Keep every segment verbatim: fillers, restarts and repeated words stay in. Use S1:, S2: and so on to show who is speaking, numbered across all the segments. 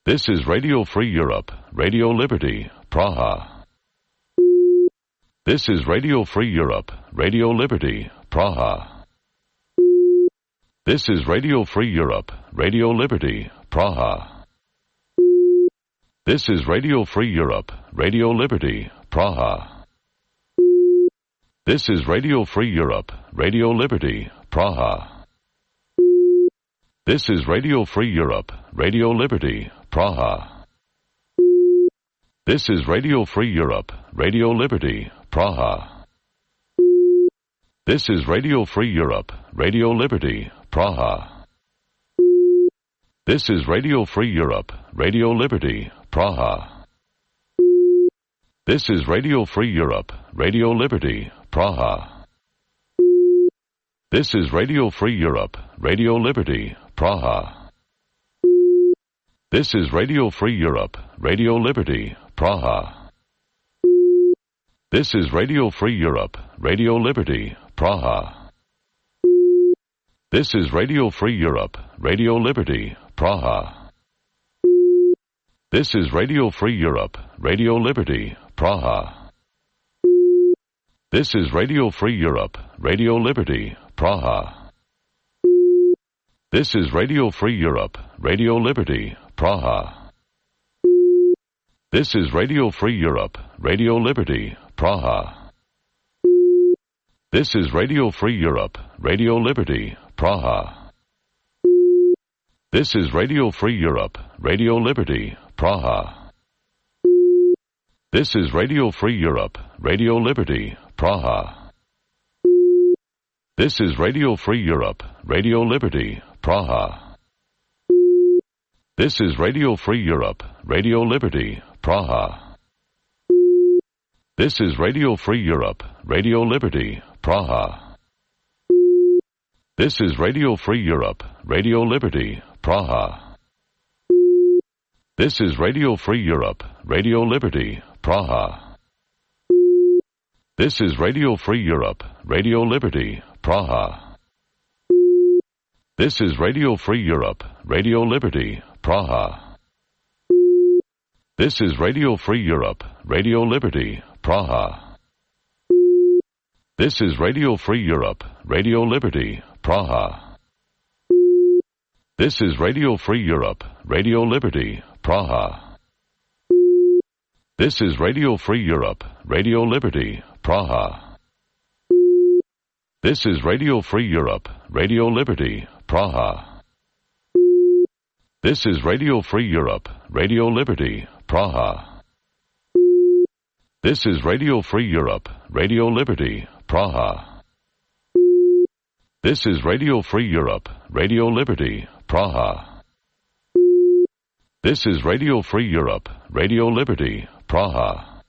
S1: This is Radio Free Europe, Radio Liberty, Praha. This is Radio Free Europe, Radio Liberty, Praha. This is Radio Free Europe, Radio Liberty, Praha. This is Radio Free Europe, Radio Liberty, Praha. This is Radio Free Europe, Radio Liberty, Praha. This is Radio Free Europe, Radio Liberty, Praha. This is Radio Free Europe, Radio Liberty, Praha. This is Radio Free Europe, Radio Liberty, Praha. This is Radio Free Europe, Radio Liberty, Praha. This is Radio Free Europe, Radio Liberty, Praha. This is Radio Free Europe, Radio Liberty, Praha. This is Radio Free Europe, Radio Liberty, Praha. This is Radio Free Europe, Radio Liberty, Praha. This is Radio Free Europe, Radio Liberty, Praha. This is Radio Free Europe, Radio Liberty, Praha. This is Radio Free Europe, Radio Liberty, Praha. This is Radio Free Europe, Radio Liberty, Praha. This is Radio Free Europe, Radio Liberty, Praha. This is Radio Free Europe, Radio Liberty, Praha. This is Radio Free Europe, Radio Liberty, Praha. This is Radio Free Europe, Radio Liberty, Praha. This is Radio Free Europe, Radio Liberty, Praha. This is Radio Free Europe, Radio Liberty, Praha. This is Radio Free Europe, Radio Liberty, Praha. This is Radio Free Europe, Radio Liberty, Praha. This is Radio Free Europe, Radio Liberty, Praha. This is Radio Free Europe, Radio Liberty, Praha. This is Radio Free Europe, Radio Liberty, Praha. This is Radio Free Europe, Radio Liberty, Praha. This is Radio Free Europe, Radio Liberty, Praha. This is Radio Free Europe, Radio Liberty, Praha. This is Radio Free Europe, Radio Liberty, Praha. This is Radio Free Europe, Radio Liberty, Praha. This is Radio Free Europe, Radio Liberty, Praha. This is Radio Free Europe, Radio Liberty, Praha. This is Radio Free Europe, Radio Liberty, Praha. This is Radio Free Europe, Radio Liberty, Praha.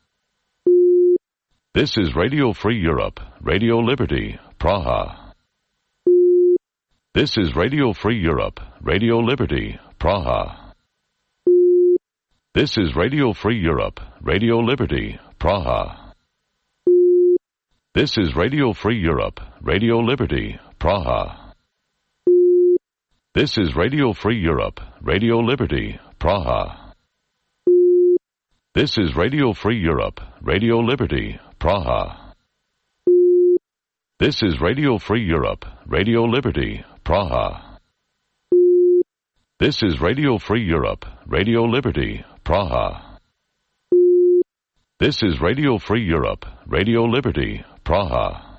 S1: This is Radio Free Europe, Radio Liberty, Praha. This is Radio Free Europe, Radio Liberty, Praha. This is Radio Free Europe, Radio Liberty, Praha. This is Radio Free Europe, Radio Liberty, Praha. This is Radio Free Europe, Radio Liberty, Praha. This is Radio Free Europe, Radio Liberty, Praha. This is Radio Free Europe, Radio Liberty, Praha. This is Radio Free Europe, Radio Liberty, Praha. This is Radio Free Europe, Radio Liberty, Praha.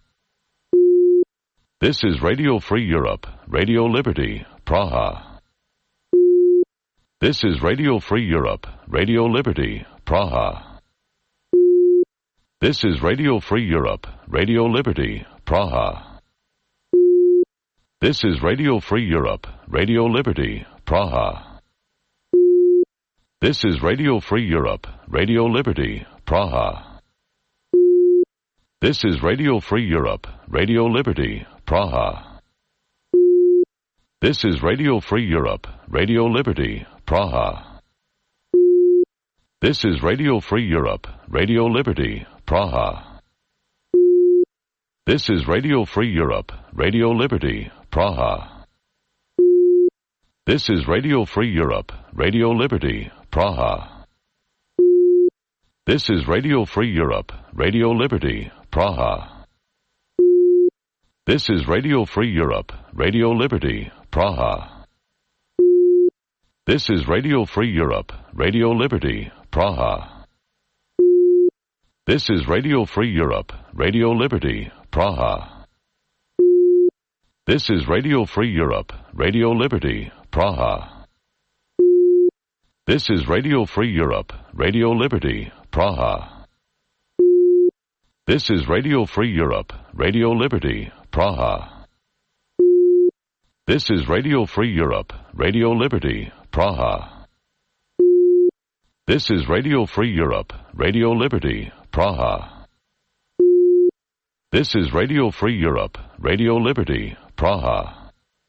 S1: This is Radio Free Europe, Radio Liberty, Praha. This is Radio Free Europe, Radio Liberty, Praha. This is Radio Free Europe, Radio Liberty, Praha. This is Radio Free Europe, Radio Liberty, Praha. This is Radio Free Europe, Radio Liberty, Praha. This is Radio Free Europe, Radio Liberty, Praha. This is Radio Free Europe, Radio Liberty, Praha. This is Radio Free Europe, Radio Liberty, Praha. This is Radio Free Europe, Radio Liberty, Praha. This is Radio Free Europe, Radio Liberty, Praha. This is Radio Free Europe, Radio Liberty, Praha. This is Radio Free Europe, Radio Liberty, Praha. This is Radio Free Europe, Radio Liberty, Praha. This is Radio Free Europe, Radio Liberty, Praha. This is Radio Free Europe, Radio Liberty, Praha. This is Radio Free Europe, Radio Liberty, Praha. This is Radio Free Europe, Radio Liberty, Praha. This is Radio Free Europe, Radio Liberty, Praha. This is Radio Free Europe, Radio Liberty, Praha. This is Radio Free Europe, Radio Liberty, Praha.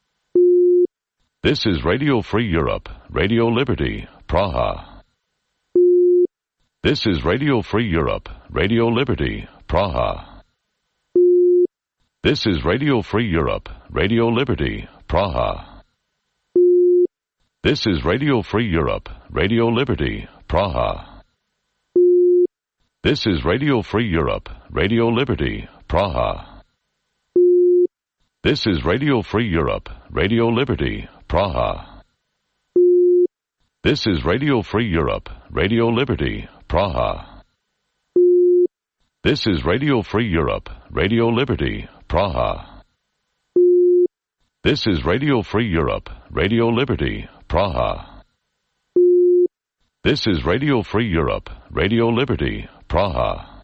S1: This is Radio Free Europe, Radio Liberty, Praha. This is Radio Free Europe, Radio Liberty, Praha. This is Radio Free Europe, Radio Liberty, Praha. This is Radio Free Europe, Radio Liberty, Praha. This is Radio Free Europe, Radio Liberty, Praha. This is Radio Free Europe, Radio Liberty, Praha. This is Radio Free Europe, Radio Liberty, Praha. This is Radio Free Europe, Radio Liberty, Praha. This is Radio Free Europe, Radio Liberty, Praha. This is Radio Free Europe, Radio Liberty, Praha.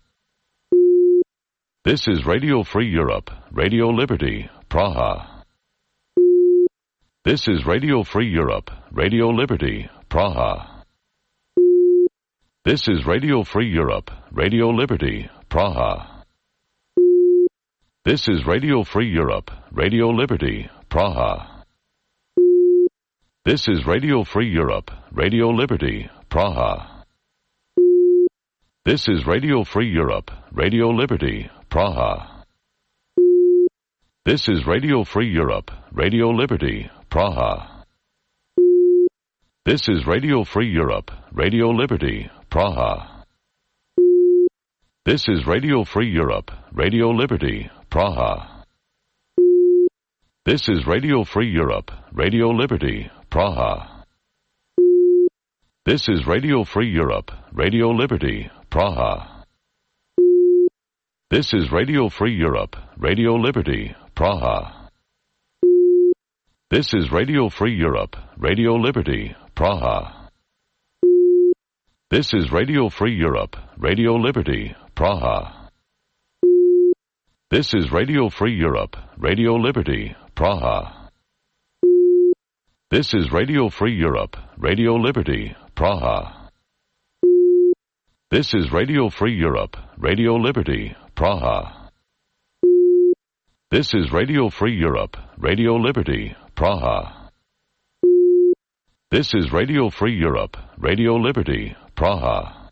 S1: This is Radio Free Europe, Radio Liberty, Praha. This is Radio Free Europe, Radio Liberty, Praha. This is Radio Free Europe, Radio Liberty, Praha. This is Radio Free Europe, Radio Liberty, Praha. This is Radio Free Europe, Radio Liberty, Praha. This is Radio Free Europe, Radio Liberty, Praha. This is Radio Free Europe, Radio Liberty, Praha. This is Radio Free Europe, Radio Liberty, Praha. This is Radio Free Europe, Radio Liberty, Praha. This is Radio Free Europe, Radio Liberty, Praha. This is Radio Free Europe, Radio Liberty, Praha. This is Radio Free Europe, Radio Liberty, Praha. This is Radio Free Europe, Radio Liberty, Praha. This is Radio Free Europe, Radio Liberty, Praha. This is Radio Free Europe, Radio Liberty, Praha. This is Radio Free Europe, Radio Liberty, Praha. This is Radio Free Europe, Radio Liberty, Praha. This is Radio Free Europe, Radio Liberty, Praha. This is Radio Free Europe, Radio Liberty, Praha.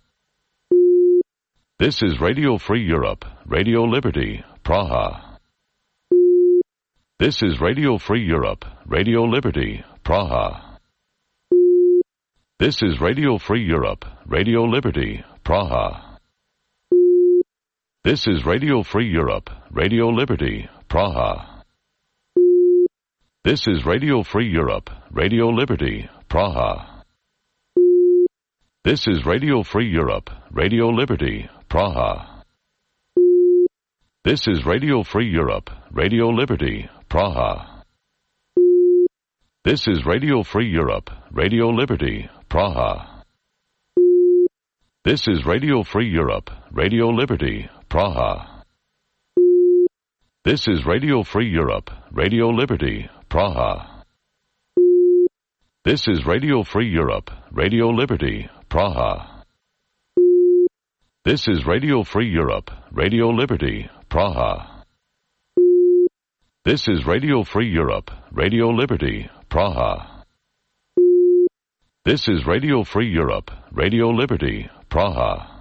S1: This is Radio Free Europe, Radio Liberty, Praha. This is Radio Free Europe, Radio Liberty, Praha. This is Radio Free Europe, Radio Liberty, Praha. This is Radio Free Europe, Radio Liberty, Praha. This is Radio Free Europe, Radio Liberty, Praha. This is Radio Free Europe, Radio Liberty, Praha. This is Radio Free Europe, Radio Liberty, Praha. This is Radio Free Europe, Radio Liberty, Praha. This is Radio Free Europe, Radio Liberty, Praha. This is Radio Free Europe, Radio Liberty, Praha. This is Radio Free Europe, Radio Liberty, Praha. This is Radio Free Europe, Radio Liberty, Praha. This is Radio Free Europe, Radio Liberty, Praha. This is Radio Free Europe, Radio Liberty, Praha.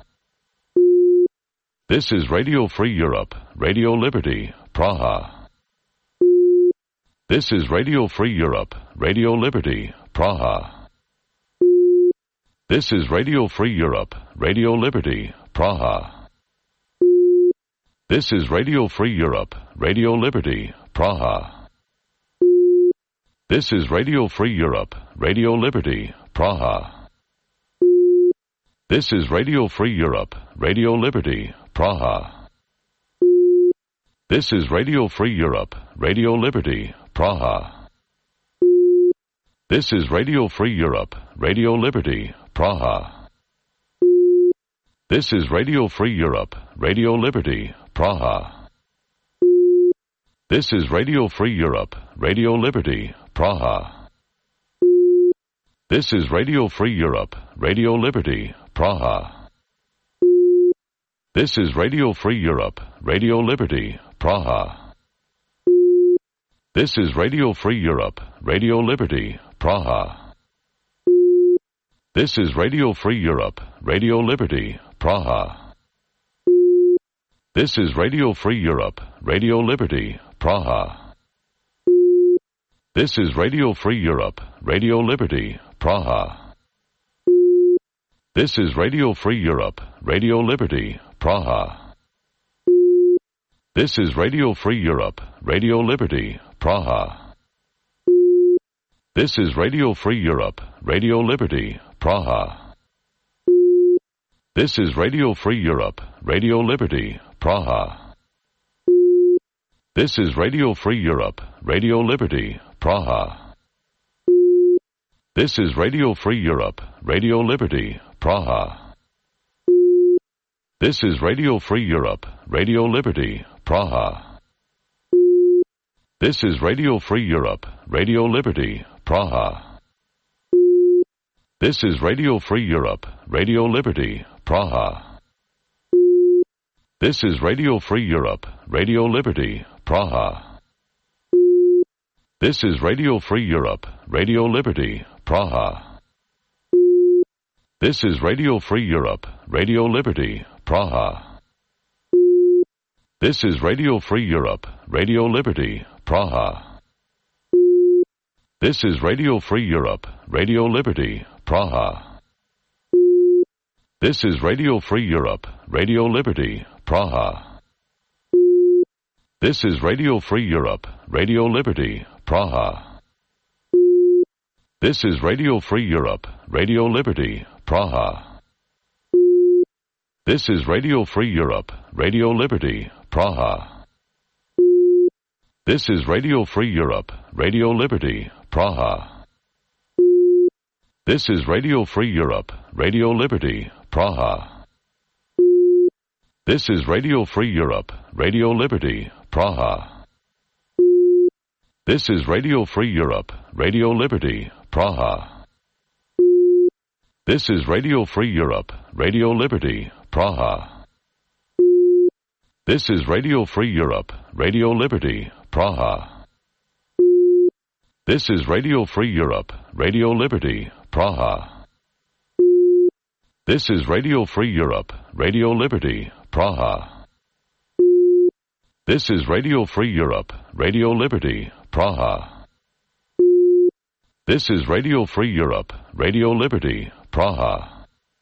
S1: This is Radio Free Europe, Radio Liberty, Praha. This is Radio Free Europe, Radio Liberty, Praha. This is Radio Free Europe, Radio Liberty, Praha. This is Radio Free Europe, Radio Liberty, Praha. This is Radio Free Europe, Radio Liberty, Praha. This is Radio Free Europe, Radio Liberty, Praha. This is Radio Free Europe, Radio Liberty, Praha. This is Radio Free Europe, Radio Liberty, Praha. This is Radio Free Europe, Radio Liberty, Praha. This is Radio Free Europe, Radio Liberty, Praha. This is Radio Free Europe, Radio Liberty, Praha. This is Radio Free Europe, Radio Liberty, Praha. This is Radio Free Europe, Radio Liberty, Praha. This is Radio Free Europe, Radio Liberty, Praha. This is Radio Free Europe, Radio Liberty, Praha. This is Radio Free Europe, Radio Liberty, Praha. This is Radio Free Europe, Radio Liberty, Praha. This is Radio Free Europe, Radio Liberty, Praha. This is Radio Free Europe, Radio Liberty, Praha. This is Radio Free Europe, Radio Liberty, Praha. This is Radio Free Europe, Radio Liberty, Praha. This is Radio Free Europe, Radio Liberty, Praha. This is Radio Free Europe, Radio Liberty, Praha. This is Radio Free Europe, Radio Liberty, Praha. This is Radio Free Europe, Radio Liberty, Praha. This is Radio Free Europe, Radio Liberty, Praha. This is Radio Free Europe, Radio Liberty, Praha. This is Radio Free Europe, Radio Liberty, Praha. This is Radio Free Europe, Radio Liberty, Praha. This is Radio Free Europe, Radio Liberty, Praha. This is Radio Free Europe, Radio Liberty, Praha. This is Radio Free Europe, Radio Liberty, Praha. This is Radio Free Europe, Radio Liberty, Praha. This is Radio Free Europe, Radio Liberty, Praha. This is Radio Free Europe, Radio Liberty, Praha. This is Radio Free Europe, Radio Liberty, Praha. This is Radio Free Europe, Radio Liberty, Praha. This is Radio Free Europe, Radio Liberty, Praha. This is Radio Free Europe, Radio Liberty, Praha. This is Radio Free Europe, Radio Liberty, Praha. This is Radio Free Europe, Radio Liberty, Praha. This is Radio Free Europe, Radio Liberty, Praha. This is Radio Free Europe, Radio Liberty, Praha. This is Radio Free Europe, Radio Liberty, Praha.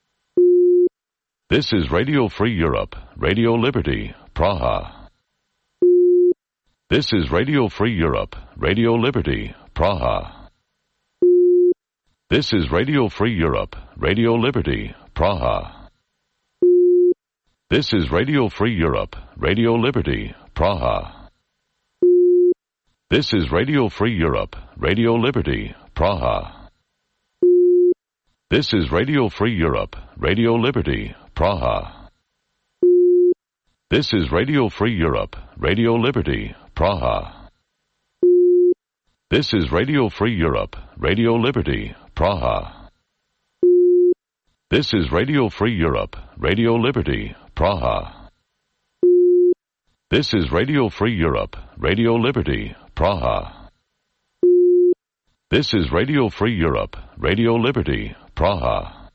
S1: This is Radio Free Europe, Radio Liberty, Praha. This is Radio Free Europe, Radio Liberty, Praha. This is Radio Free Europe, Radio Liberty, Praha. This is Radio Free Europe, Radio Liberty, Praha. This is Radio Free Europe, Radio Liberty, Praha. This is Radio Free Europe, Radio Liberty, Praha. This is Radio Free Europe, Radio Liberty, Praha. This is Radio Free Europe, Radio Liberty, Praha. This is Radio Free Europe, Radio Liberty, Praha. This is Radio Free Europe, Radio Liberty, Praha. This is Radio Free Europe, Radio Liberty, Praha.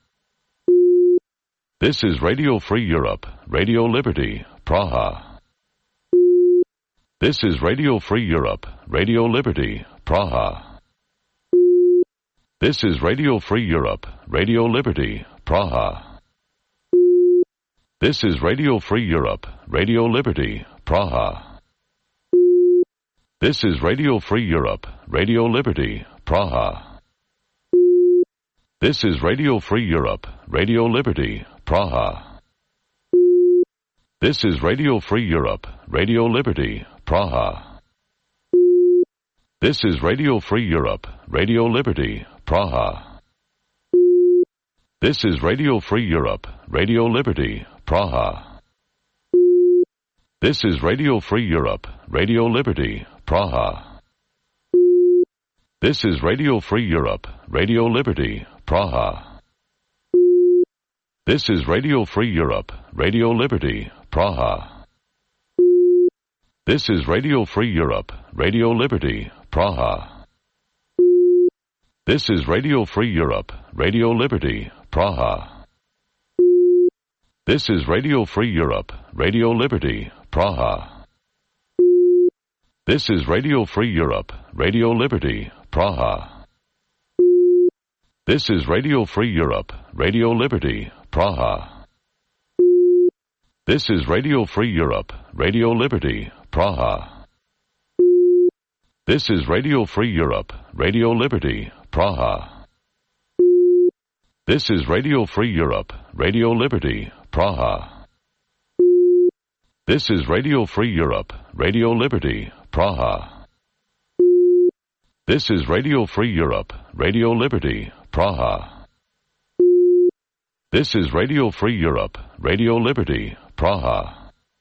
S1: This is Radio Free Europe, Radio Liberty, Praha. This is Radio Free Europe, Radio Liberty, Praha. This is Radio Free Europe, Radio Liberty, Praha. This is Radio Free Europe, Radio Liberty, Praha. This is Radio Free Europe, Radio Liberty, Praha. This is Radio Free Europe, Radio Liberty, Praha. This is Radio Free Europe, Radio Liberty, Praha. This is Radio Free Europe, Radio Liberty, Praha. This is Radio Free Europe, Radio Liberty, Praha. This is Radio Free Europe, Radio Liberty, Praha. This is Radio Free Europe, Radio Liberty, Praha. This is Radio Free Europe, Radio Liberty, Praha. This is Radio Free Europe, Radio Liberty, Praha. This is Radio Free Europe, Radio Liberty, Praha. This is Radio Free Europe, Radio Liberty, Praha. This is Radio Free Europe, Radio Liberty, Praha. This is Radio Free Europe, Radio Liberty, Praha. This is Radio Free Europe, Radio Liberty, Praha. This is Radio Free Europe, Radio Liberty, Praha. This is Radio Free Europe, Radio Liberty, Praha. This is Radio Free Europe, Radio Liberty, Praha. This is Radio Free Europe, Radio Liberty, Praha. This is Radio Free Europe, Radio Liberty, Praha.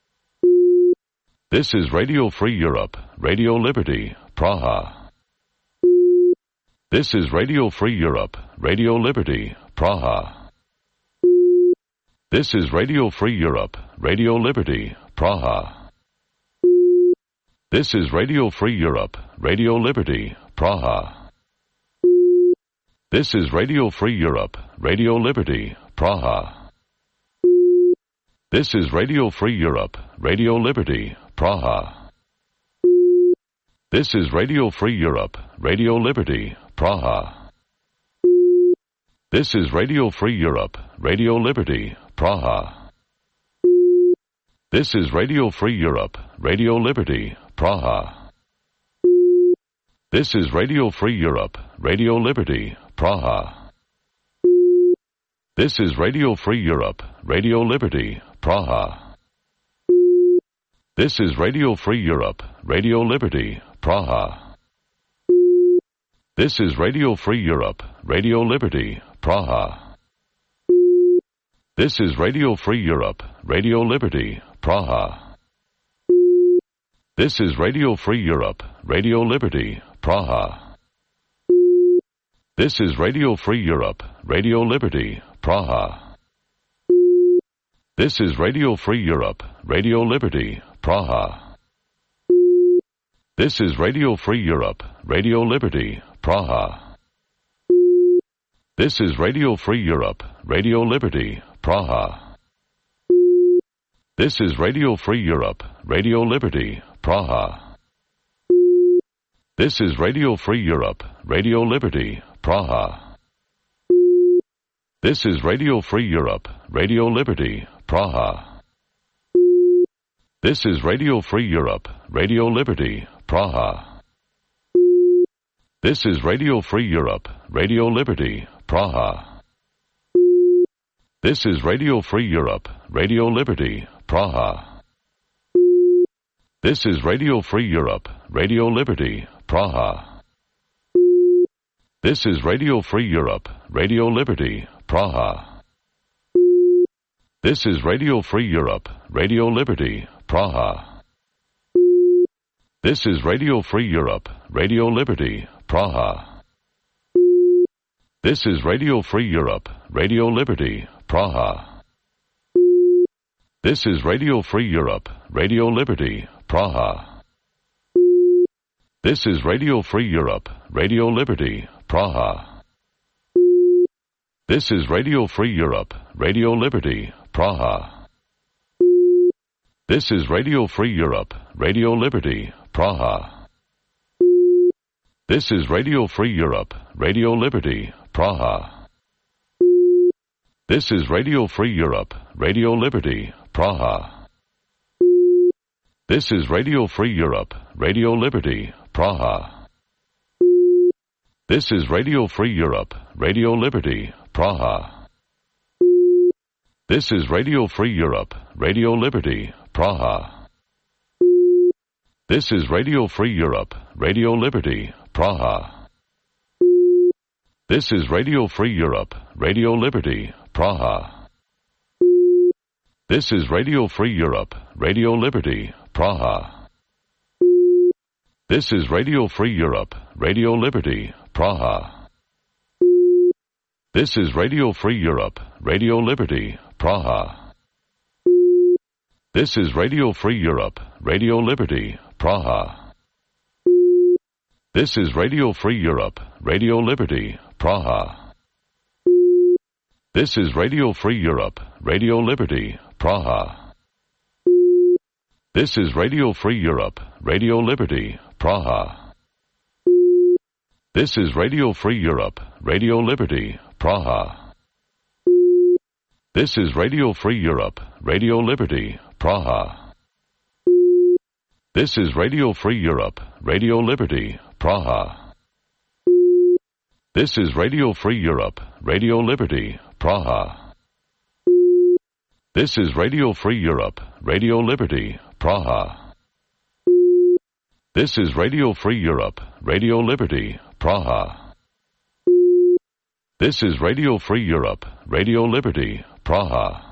S1: This is Radio Free Europe, Radio Liberty, Praha. This is Radio Free Europe, Radio Liberty, Praha. This is Radio Free Europe, Radio Liberty, Praha. This is Radio Free Europe, Radio Liberty, Praha. This is Radio Free Europe, Radio Liberty, Praha. This is Radio Free Europe, Radio Liberty, Praha. This is Radio Free Europe, Radio Liberty, Praha. This is Radio Free Europe, Radio Liberty, Praha. This is Radio Free Europe, Radio Liberty, Praha. This is Radio Free Europe, Radio Liberty, Praha. This is Radio Free Europe, Radio Liberty, Praha. This is Radio Free Europe, Radio Liberty, Praha. This is Radio Free Europe, Radio Liberty, Praha. This is Radio Free Europe, Radio Liberty, Praha. This is Radio Free Europe, Radio Liberty, Praha. This is Radio Free Europe, Radio Liberty, Praha. This is Radio Free Europe, Radio Liberty, Praha. This is Radio Free Europe, Radio Liberty, Praha. This is Radio Free Europe, Radio Liberty, Praha. This is Radio Free Europe, Radio Liberty, Praha. This is Radio Free Europe, Radio Liberty, Praha. This is Radio Free Europe, Radio Liberty, Praha. This is Radio Free Europe, Radio Liberty, Praha. This is Radio Free Europe, Radio Liberty, Praha. This is Radio Free Europe, Radio Liberty, Praha. This is Radio Free Europe, Radio Liberty, Praha. This is Radio Free Europe, Radio Liberty, Praha. This is Radio Free Europe, Radio Liberty, Praha. This is Radio Free Europe, Radio Liberty, Praha. This is Radio Free Europe, Radio Liberty, Praha. This is Radio Free Europe, Radio Liberty, Praha. This is Radio Free Europe, Radio Liberty, Praha. This is Radio Free Europe, Radio Liberty, Praha. This is Radio Free Europe, Radio Liberty, Praha. This is Radio Free Europe, Radio Liberty, Praha. This is Radio Free Europe, Radio Liberty, Praha. This is Radio Free Europe, Radio Liberty, Praha. This is Radio Free Europe, Radio Liberty, Praha. This is Radio Free Europe, Radio Liberty, Praha. This is Radio Free Europe, Radio Liberty, Praha. This is Radio Free Europe, Radio Liberty, Praha. This is Radio Free Europe, Radio Liberty, Praha. This is Radio Free Europe, Radio Liberty, Praha. This is Radio Free Europe, Radio Liberty, Praha. This is Radio Free Europe, Radio Liberty, Praha. This is Radio Free Europe, Radio Liberty, Praha. This is Radio Free Europe, Radio Liberty, Praha. This is Radio Free Europe, Radio Liberty, Praha. This is Radio Free Europe, Radio Liberty, Praha. This is Radio Free Europe, Radio Liberty, Praha. This is Radio Free Europe, Radio Liberty, Praha. This is Radio Free Europe, Radio Liberty, Praha. This is Radio Free Europe, Radio Liberty, Praha. This is Radio Free Europe, Radio Liberty, Praha. This is Radio Free Europe, Radio Liberty, Praha.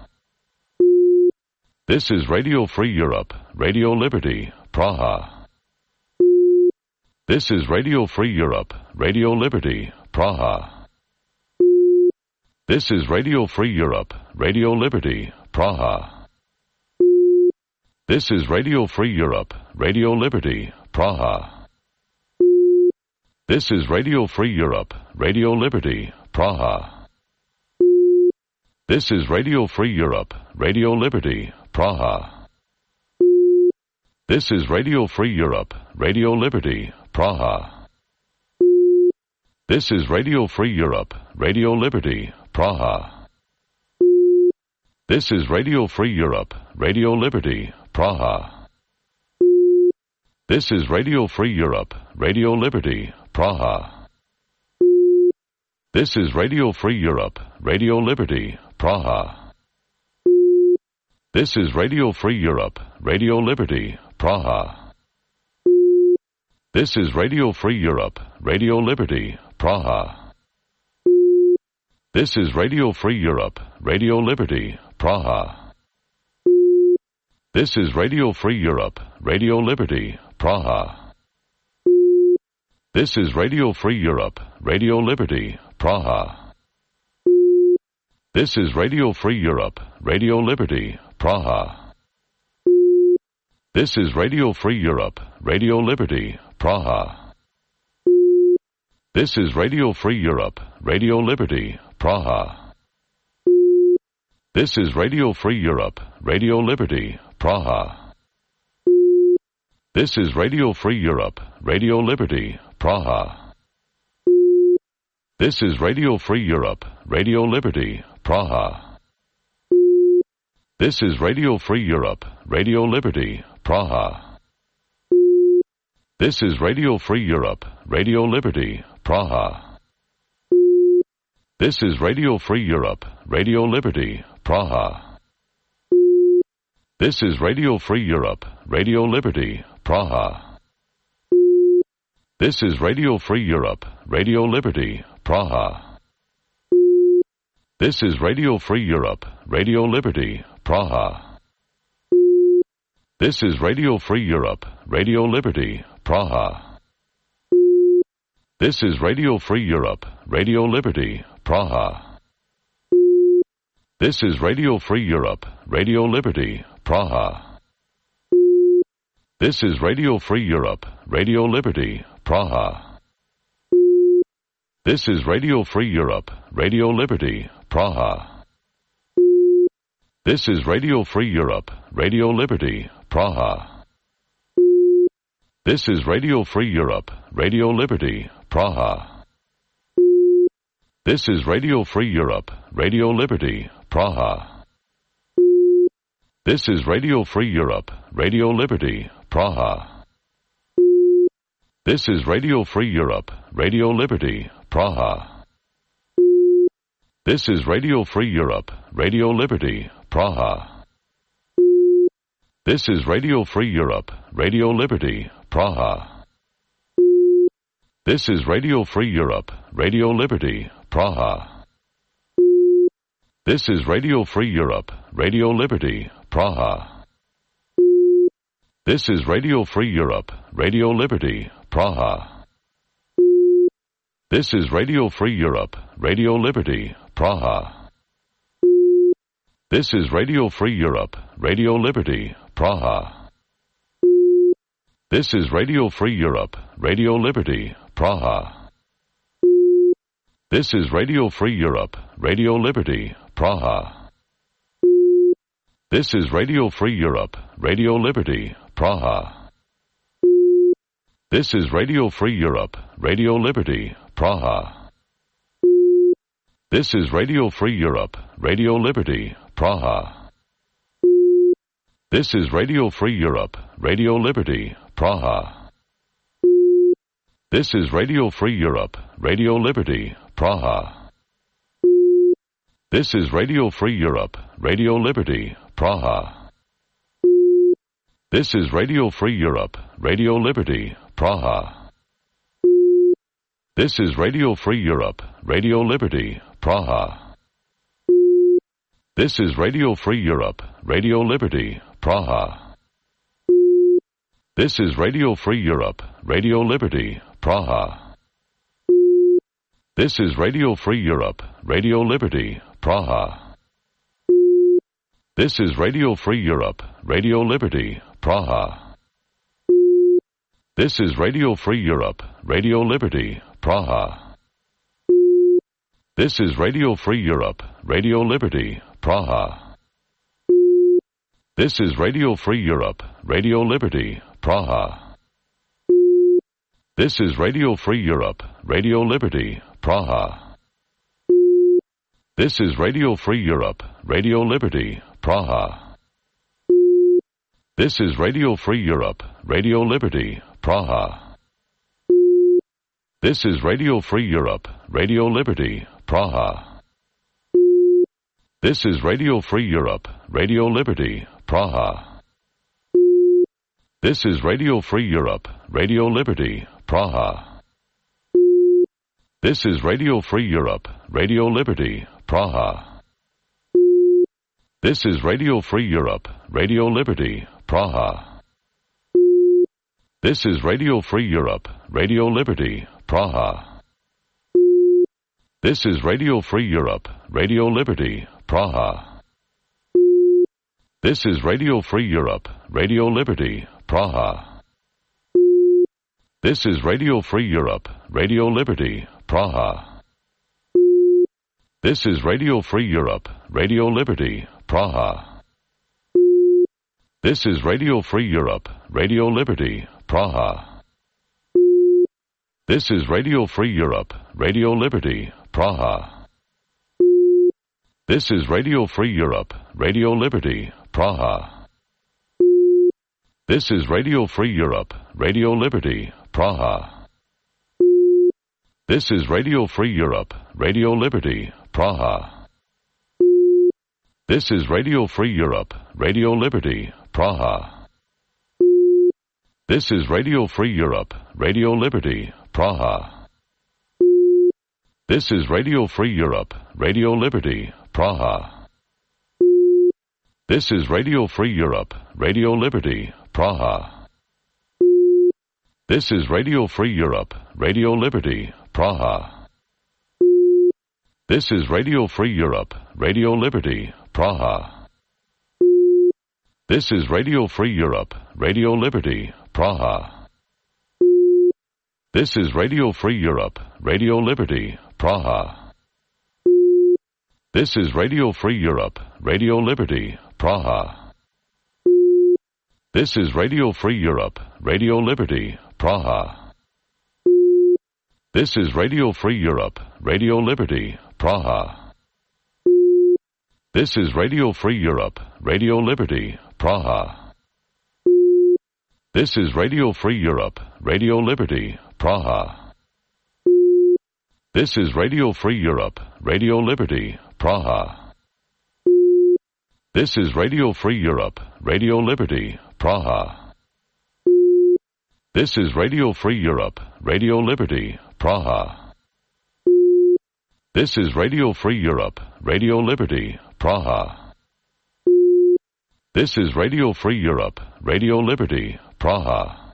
S1: This is Radio Free Europe, Radio Liberty, Praha. This is Radio Free Europe, Radio Liberty, Praha. This is Radio Free Europe, Radio Liberty, Praha. This is Radio Free Europe, Radio Liberty, Praha. This is Radio Free Europe, Radio Liberty, Praha. This is Radio Free Europe, Radio Liberty, Praha. This is Radio Free Europe, Radio Liberty, Praha. This is Radio Free Europe, Radio Liberty, Praha. This is Radio Free Europe, Radio Liberty, Praha. This is Radio Free Europe, Radio Liberty, Praha. This is Radio Free Europe, Radio Liberty, Praha. This is Radio Free Europe, Radio Liberty, Praha. This is Radio Free Europe, Radio Liberty, Praha. This is Radio Free Europe, Radio Liberty, Praha. This is Radio Free Europe, Radio Liberty, Praha. This is Radio Free Europe, Radio Liberty, Praha. This is Radio Free Europe, Radio Liberty, Praha. This is Radio Free Europe, Radio Liberty, Praha. This is Radio Free Europe, Radio Liberty, Praha. This is Radio Free Europe, Radio Liberty, Praha. This is Radio Free Europe, Radio Liberty, Praha. This is Radio Free Europe, Radio Liberty, Praha. This is Radio Free Europe, Radio Liberty, Praha. This is Radio Free Europe, Radio Liberty, Praha. This is Radio Free Europe, Radio Liberty, Praha. This is Radio Free Europe, Radio Liberty, Praha. This is Radio Free Europe, Radio Liberty, Praha. This is Radio Free Europe, Radio Liberty, Praha. This is Radio Free Europe, Radio Liberty, Praha. This is Radio Free Europe, Radio Liberty, Praha. This is Radio Free Europe, Radio Liberty, Praha. This is Radio Free Europe, Radio Liberty, Praha. This is Radio Free Europe, Radio Liberty, Praha. This is Radio Free Europe, Radio Liberty, Praha. This is Radio Free Europe, Radio Liberty, Praha. This is Radio Free Europe, Radio Liberty, Praha. This is Radio Free Europe, Radio Liberty, Praha. This is Radio Free Europe, Radio Liberty, Praha. This is Radio Free Europe, Radio Liberty, Praha. This is Radio Free Europe, Radio Liberty, Praha. This is Radio Free Europe, Radio Liberty, Praha. This is Radio Free Europe, Radio Liberty, Praha. This is Radio Free Europe, Radio Liberty, Praha. This is Radio Free Europe, Radio Liberty, Praha. This is Radio Free Europe, Radio Liberty, Praha. This is Radio Free Europe, Radio Liberty, Praha. This is Radio Free Europe, Radio Liberty, Praha. This is Radio Free Europe, Radio Liberty, Praha. This is Radio Free Europe, Radio Liberty, Praha. This is Radio Free Europe, Radio Liberty, Praha. This is Radio Free Europe, Radio Liberty, Praha. This is Radio Free Europe, Radio Liberty, Praha. This is Radio Free Europe, Radio Liberty, Praha. This is Radio Free Europe, Radio Liberty, Praha. This is Radio Free Europe, Radio Liberty, Praha. This is Radio Free Europe, Radio Liberty, Praha. This is Radio Free Europe, Radio Liberty, Praha. This is Radio Free Europe, Radio Liberty, Praha. This is Radio Free Europe, Radio Liberty, Praha. This is Radio Free Europe, Radio Liberty, Praha. This is Radio Free Europe, Radio Liberty, Praha. This is Radio Free Europe, Radio Liberty, Praha. This is Radio Free Europe, Radio Liberty, Praha. This is Radio Free Europe, Radio Liberty, Praha. This is Radio Free Europe, Radio Liberty, Praha. This is Radio Free Europe, Radio Liberty, Praha. This is Radio Free Europe, Radio Liberty, Praha. This is Radio Free Europe, Radio Liberty, Praha. This is Radio Free Europe, Radio Liberty, Praha. This is Radio Free Europe, Radio Liberty, Praha. This is Radio Free Europe, Radio Liberty, Praha. This is Radio Free Europe, Radio Liberty, Praha. This is Radio Free Europe, Radio Liberty, Praha. This is Radio Free Europe, Radio Liberty, Praha. This is Radio Free Europe, Radio Liberty, Praha. This is Radio Free Europe, Radio Liberty, Praha. This is Radio Free Europe, Radio Liberty, Praha. This is Radio Free Europe, Radio Liberty, Praha. This is Radio Free Europe, Radio Liberty, Praha. This is Radio Free Europe, Radio Liberty, Praha. This is Radio Free Europe, Radio Liberty, Praha. This is Radio Free Europe, Radio Liberty, Praha. This is Radio Free Europe, Radio Liberty, Praha. This is Radio Free Europe, Radio Liberty, Praha. This is Radio Free Europe, Radio Liberty, Praha. This is Radio Free Europe, Radio Liberty, Praha. This is Radio Free Europe, Radio Liberty, Praha. This is Radio Free Europe, Radio Liberty, Praha. This is Radio Free Europe, Radio Liberty, Praha. This is Radio Free Europe, Radio Liberty, Praha. This is Radio Free Europe, Radio Liberty, Praha. This is Radio Free Europe, Radio Liberty, Praha. This is Radio Free Europe, Radio Liberty, Praha. This is Radio Free Europe, Radio Liberty, Praha. This is Radio Free Europe, Radio Liberty, Praha. This is Radio Free Europe, Radio Liberty, Praha. This is Radio Free Europe, Radio Liberty, Praha. This is Radio Free Europe, Radio Liberty, Praha.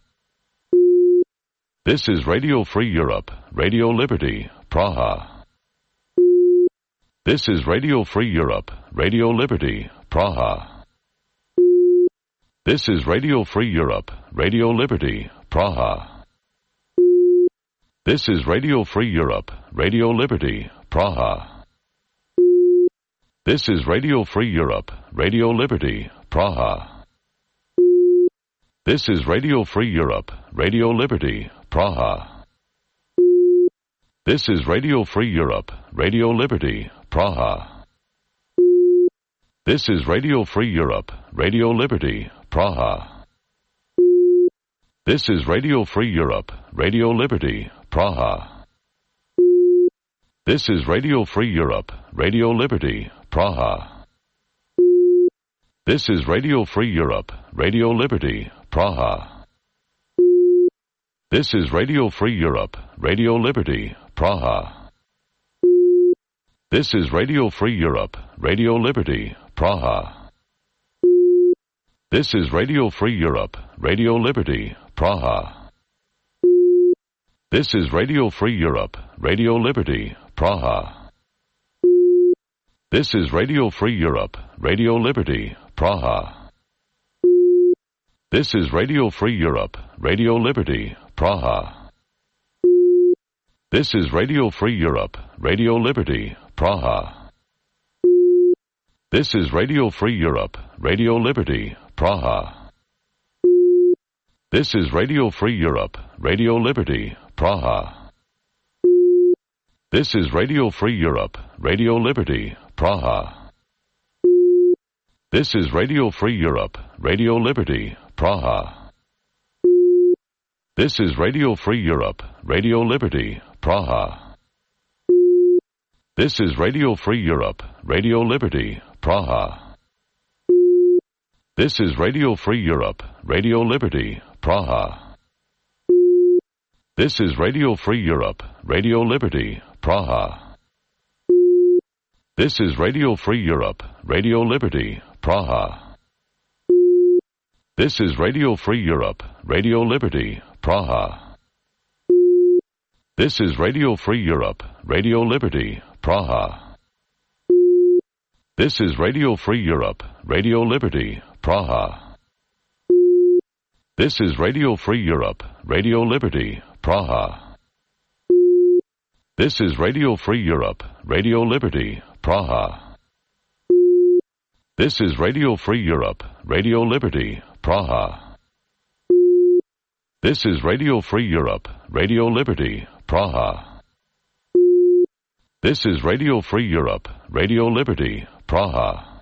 S1: This is Radio Free Europe, Radio Liberty, Praha. This is Radio Free Europe, Radio Liberty, Praha. This is Radio Free Europe, Radio Liberty, Praha. This is Radio Free Europe, Radio Liberty, Praha. This is Radio Free Europe, Radio Liberty, Praha. This is Radio Free Europe, Radio Liberty, Praha. This is Radio Free Europe, Radio Liberty, Praha. This is Radio Free Europe, Radio Liberty, Praha. This is Radio Free Europe, Radio Liberty, Praha. This is Radio Free Europe, Radio Liberty, Praha. This is Radio Free Europe, Radio Liberty, Praha. This is Radio Free Europe, Radio Liberty, Praha. This is Radio Free Europe, Radio Liberty, Praha. This is Radio Free Europe, Radio Liberty, Praha. This is Radio Free Europe, Radio Liberty, Praha. This is Radio Free Europe, Radio Liberty, Praha. This is Radio Free Europe, Radio Liberty, Praha. This is Radio Free Europe, Radio Liberty, Praha. This is Radio Free Europe, Radio Liberty, Praha. This is Radio Free Europe, Radio Liberty, Praha. This is Radio Free Europe, Radio Liberty, Praha. This is Radio Free Europe, Radio Liberty, Praha. This is Radio Free Europe, Radio Liberty, Praha. This is Radio Free Europe, Radio Liberty, Praha. This is Radio Free Europe, Radio Liberty, Praha. This is Radio Free Europe, Radio Liberty, Praha. This is Radio Free Europe, Radio Liberty, Praha. This is Radio Free Europe, Radio Liberty, Praha. This is Radio Free Europe, Radio Liberty, Praha. This is Radio Free Europe, Radio Liberty, Praha. This is Radio Free Europe, Radio Liberty, Praha. This is Radio Free Europe, Radio Liberty, Praha. This is Radio Free Europe, Radio Liberty, Praha. This is Radio Free Europe, Radio Liberty, Praha. This is Radio Free Europe, Radio Liberty, Praha.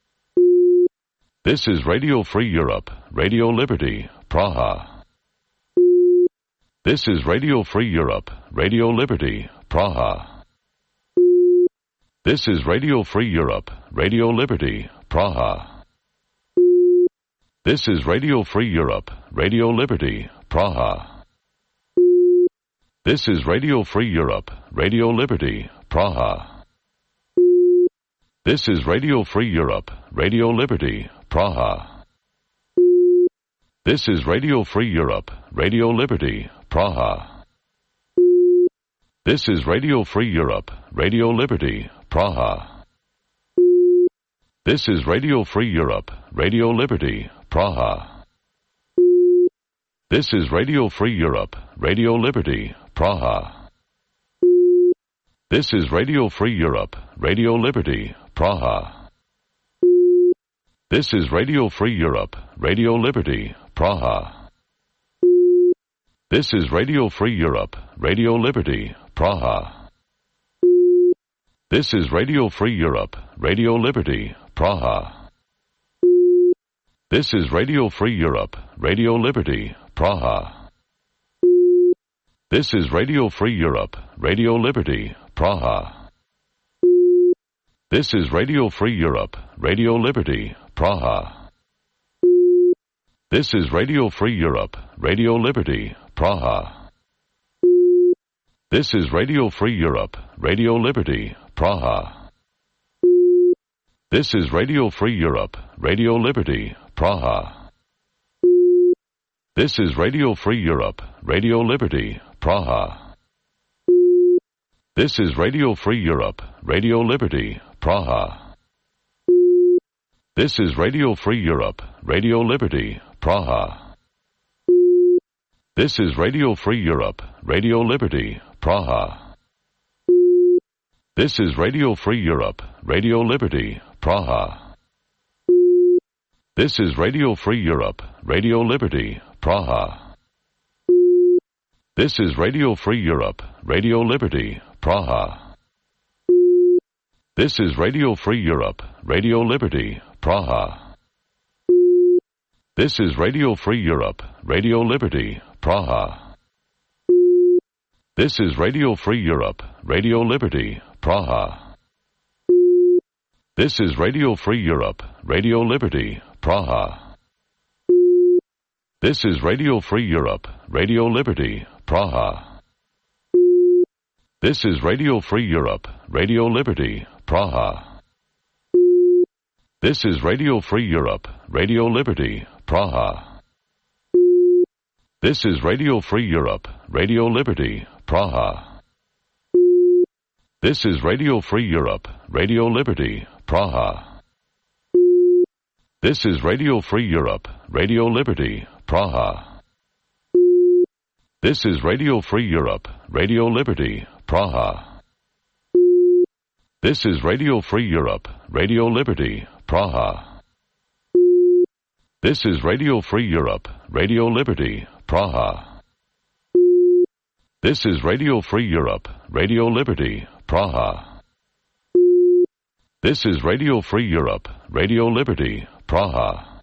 S1: This is Radio Free Europe, Radio Liberty, Praha. This is Radio Free Europe, Radio Liberty, Praha. This is Radio Free Europe, Radio Liberty, Praha. This is Radio Free Europe, Radio Liberty, Praha. This is Radio Free Europe, Radio Liberty, Praha. This is Radio Free Europe, Radio Liberty, Praha. This is Radio Free Europe, Radio Liberty, Praha. This is Radio Free Europe, Radio Liberty, Praha. This is Radio Free Europe, Radio Liberty, Praha. This is Radio Free Europe, Radio Liberty, Praha. This is Radio Free Europe, Radio Liberty, Praha. This is Radio Free Europe, Radio Liberty, Praha. This is Radio Free Europe, Radio Liberty, Praha. This is Radio Free Europe, Radio Liberty, Praha. This is Radio Free Europe, Radio Liberty, Praha. This is Radio Free Europe, Radio Liberty, Praha. This is Radio Free Europe, Radio Liberty, Praha. This is Radio Free Europe, Radio Liberty, Praha. This is Radio Free Europe, Radio Liberty, Praha. This is Radio Free Europe, Radio Liberty, Praha. This is Radio Free Europe, Radio Liberty, Praha. This is Radio Free Europe, Radio Liberty, Praha. This is Radio Free Europe, Radio Liberty, Praha. This is Radio Free Europe, Radio Liberty, Praha. This is Radio Free Europe, Radio Liberty, Praha. This is Radio Free Europe, Radio Liberty, Praha. This is Radio Free Europe, Radio Liberty, Praha. This is Radio Free Europe, Radio Liberty, Praha. This is Radio Free Europe, Radio Liberty, Praha. This is Radio Free Europe, Radio Liberty, Praha. This is Radio Free Europe, Radio Liberty, Praha. This is Radio Free Europe, Radio Liberty, Praha. This is Radio Free Europe, Radio Liberty, Praha. This is Radio Free Europe, Radio Liberty, Praha. This is Radio Free Europe, Radio Liberty, Praha. This is Radio Free Europe, Radio Liberty, Praha. This is Radio Free Europe, Radio Liberty, Praha. This is Radio Free Europe, Radio Liberty, Praha. This is Radio Free Europe, Radio Liberty, Praha. This is Radio Free Europe, Radio Liberty, Praha. This is Radio Free Europe, Radio Liberty, Praha. This is Radio Free Europe, Radio Liberty, Praha.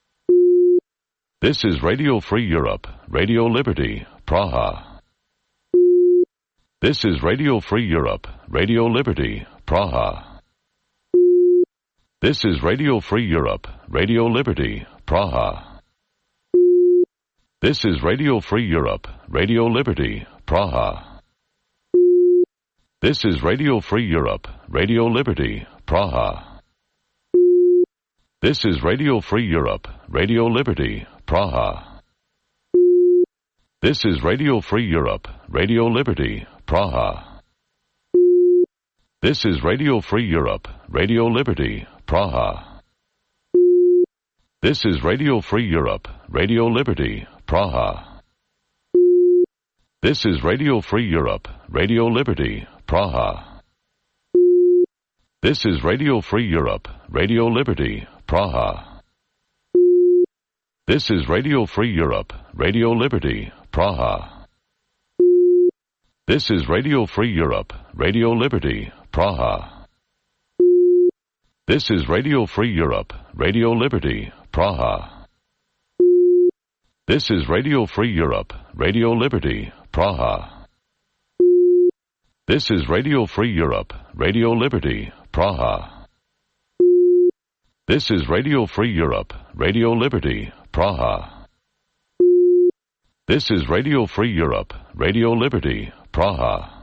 S1: This is Radio Free Europe, Radio Liberty, Praha. This is Radio Free Europe, Radio Liberty, Praha. This is Radio Free Europe, Radio Liberty, Praha. This is Radio Free Europe, Radio Liberty, Praha. This is Radio Free Europe, Radio Liberty, Praha. This is Radio Free Europe, Radio Liberty, Praha. This is Radio Free Europe, Radio Liberty, Praha. This is Radio Free Europe, Radio Liberty, Praha. This is Radio Free Europe, Radio Liberty, Praha. This is Radio Free Europe, Radio Liberty, Praha. This is Radio Free Europe, Radio Liberty, Praha. This is Radio Free Europe, Radio Liberty, Praha. This is Radio Free Europe, Radio Liberty, Praha. This is Radio Free Europe, Radio Liberty, Praha. This is Radio Free Europe, Radio Liberty, Praha. This is Radio Free Europe, Radio Liberty, Praha. This is Radio Free Europe, Radio Liberty, Praha. This is Radio Free Europe, Radio Liberty, Praha.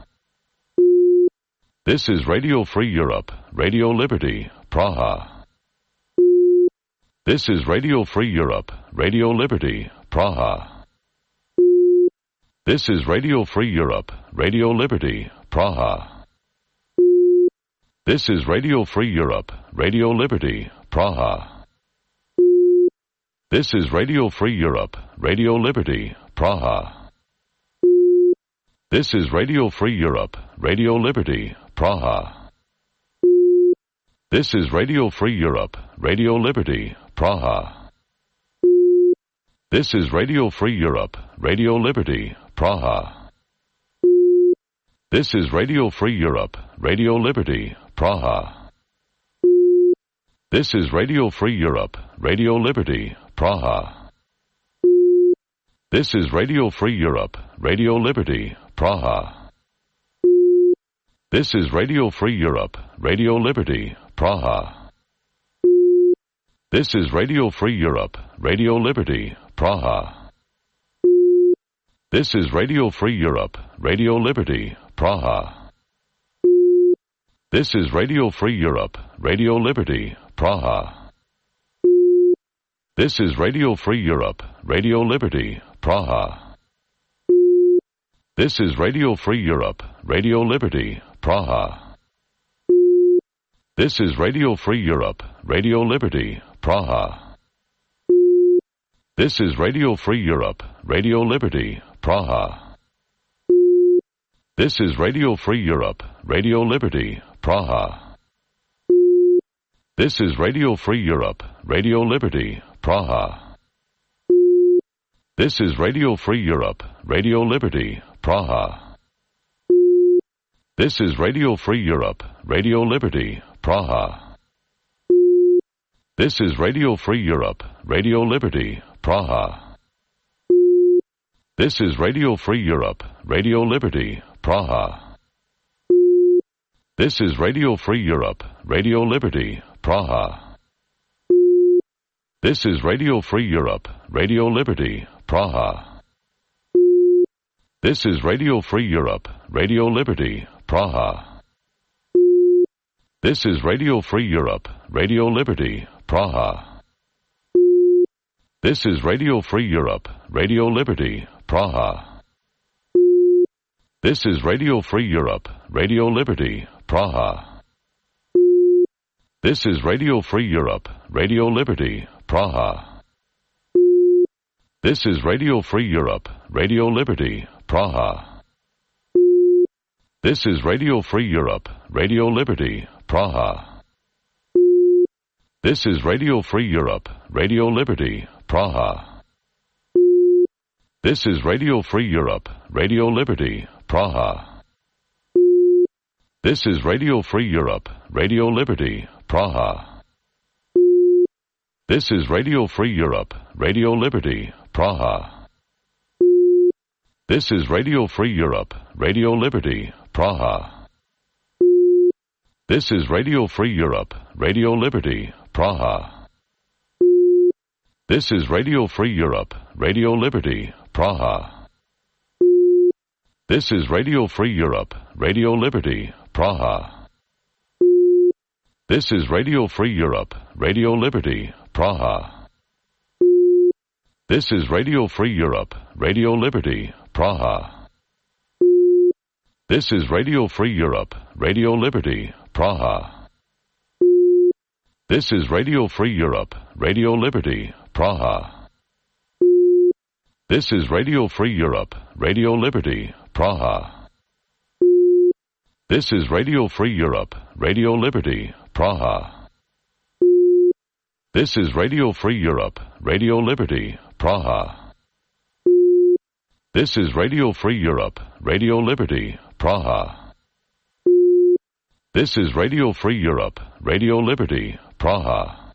S1: This is Radio Free Europe, Radio Liberty, Praha. This is Radio Free Europe, Radio Liberty, Praha. This is Radio Free Europe, Radio Liberty, Praha. This is Radio Free Europe, Radio Liberty, Praha. This is Radio Free Europe, Radio Liberty, Praha. This is Radio Free Europe, Radio Liberty, Praha. This is Radio Free Europe, Radio Liberty, Praha. This is Radio Free Europe, Radio Liberty, Praha. This is Radio Free Europe, Radio Liberty, Praha. This is Radio Free Europe, Radio Liberty, Praha. This is Radio Free Europe, Radio Liberty, Praha. This is Radio Free Europe, Radio Liberty, Praha. This is Radio Free Europe, Radio Liberty, Praha. This is Radio Free Europe, Radio Liberty, Praha. This is Radio Free Europe, Radio Liberty, Praha. This is Radio Free Europe, Radio Liberty, Praha. This is Radio Free Europe, Radio Liberty, Praha. This is Radio Free Europe, Radio Liberty, Praha. This is Radio Free Europe, Radio Liberty, Praha. This is Radio Free Europe, Radio Liberty, Praha. This is Radio Free Europe, Radio Liberty, Praha. This is Radio Free Europe, Radio Liberty, Praha. This is Radio Free Europe, Radio Liberty, Praha. This is Radio Free Europe, Radio Liberty, Praha. This is Radio Free Europe, Radio Liberty, Praha. This is Radio Free Europe, Radio Liberty, Praha. This is Radio Free Europe, Radio Liberty, Praha. This is Radio Free Europe, Radio Liberty, Praha. This is Radio Free Europe, Radio Liberty, Praha. This is Radio Free Europe, Radio Liberty, Praha. This is Radio Free Europe, Radio Liberty, Praha. This is Radio Free Europe, Radio Liberty, Praha. This is Radio Free Europe, Radio Liberty, Praha. This is Radio Free Europe, Radio Liberty, Praha. This is Radio Free Europe, Radio Liberty, Praha. This is Radio Free Europe, Radio Liberty, Praha. This is Radio Free Europe, Radio Liberty, Praha. This is Radio Free Europe, Radio Liberty, Praha. This is Radio Free Europe, Radio Liberty, Praha. This is Radio Free Europe, Radio Liberty, Praha. This is Radio Free Europe, Radio Liberty, Praha. This is Radio Free Europe, Radio Liberty, Praha. This is Radio Free Europe, Radio Liberty, Praha. This is Radio Free Europe, Radio Liberty, Praha. This is Radio Free Europe, Radio Liberty, Praha. This is Radio Free Europe, Radio Liberty, Praha. This is Radio Free Europe, Radio Liberty, Praha. This is Radio Free Europe, Radio Liberty, Praha. This is Radio Free Europe, Radio Liberty, Praha. This is Radio Free Europe, Radio Liberty, Praha. This is Radio Free Europe, Radio Liberty, Praha.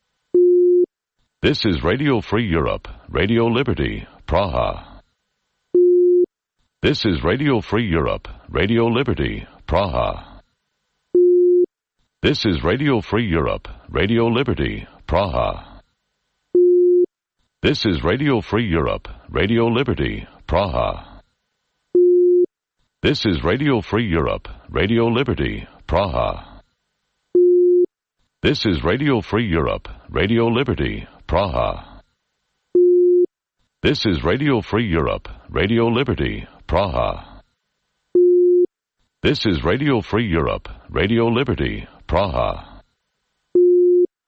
S1: This is Radio Free Europe, Radio Liberty, Praha. This is Radio Free Europe, Radio Liberty, Praha. This is Radio Free Europe, Radio Liberty, Praha. This is Radio Free Europe, Radio Liberty, Praha. This is Radio Free Europe, Radio Liberty, Praha. This is Radio Free Europe, Radio Liberty, Praha. This is Radio Free Europe, Radio Liberty, Praha. This is Radio Free Europe, Radio Liberty, Praha.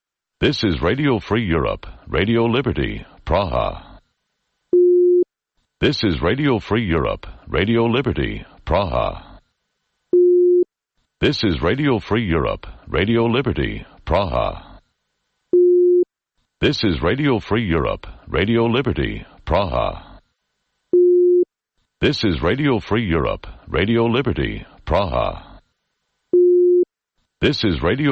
S1: This is Radio Free Europe, Radio Liberty, Praha. This is Radio Free Europe, Radio Liberty, Praha. This is Radio Free Europe, Radio Liberty, Praha. This is Radio Free Europe, Radio Liberty, Praha. This is Radio Free Europe, Radio Liberty, Praha. This is Radio